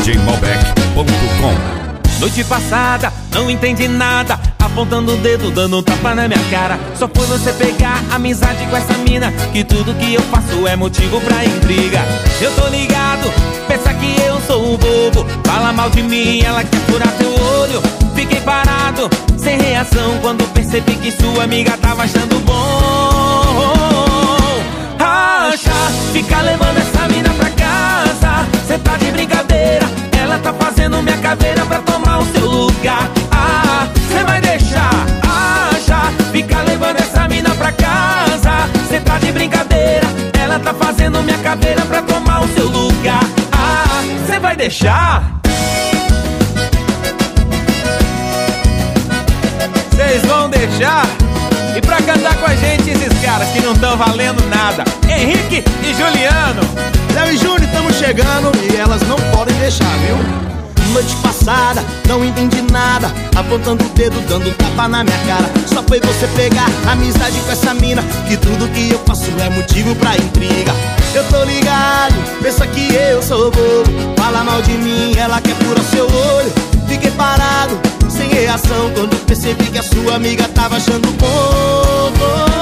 djmalbec.com. Noite passada, não entendi nada, apontando o dedo, dando um tapa na minha cara. Só foi você pegar amizade com essa mina, que tudo que eu faço é motivo pra intriga. Eu tô ligado, pensa que eu sou o bobo, fala mal de mim, ela quer furar teu olho. Fiquei parado, sem reação, quando percebi que sua amiga tava achando bom. Acha, fica levando essa mina pra casa, cê tá de brincadeira, ela tá fazendo minha caveira pra tomar o seu lugar. Ah, cê vai deixar? Acha, fica levando essa mina pra casa, cê tá de brincadeira, ela tá fazendo minha caveira pra tomar o seu lugar. Ah, cê vai deixar? Vocês vão deixar? E pra cantar com a gente esses caras que não tão valendo nada, Henrique e Juliano. Léo e Júnior, estamos chegando e elas não podem deixar, viu? Noite passada, não entendi nada, apontando o dedo, dando tapa na minha cara. Só foi você pegar amizade com essa mina, que tudo que eu faço é motivo pra intriga. Eu tô ligado, pensa que eu sou bobo, fala mal de mim, ela quer furar seu olho. Fiquei parado, sem reação, quando percebi que a sua amiga tava achando bom.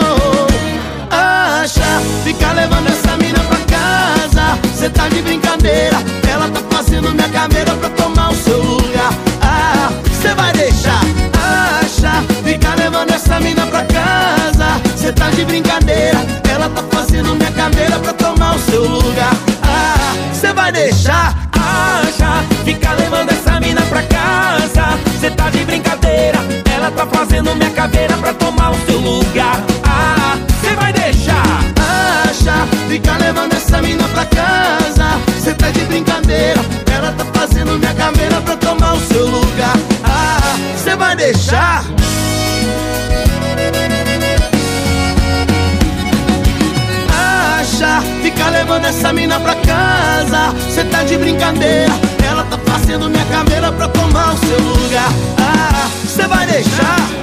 Acha, fica levando essa mina pra casa, cê tá de brincadeira, ela tá fazendo minha caveira pra tomar o seu lugar. Ah, cê vai deixar? Acha, fica levando essa mina pra casa, cê tá de brincadeira, ela tá fazendo minha caveira pra tomar o seu lugar. Ah, cê vai deixar? Acha, fica levando essa mina pra casa, cê tá de brincadeira, ela tá fazendo minha caveira pra tomar o seu lugar. Ah, cê vai deixar? Acha, fica levando essa mina pra casa, cê tá de brincadeira, ela tá fazendo minha caveira pra tomar o seu lugar. Ah, cê vai deixar? Acha, fica levando essa mina pra casa, cê tá de brincadeira, ela tá fazendo minha caveira pra tomar o seu lugar. Ah, cê vai deixar?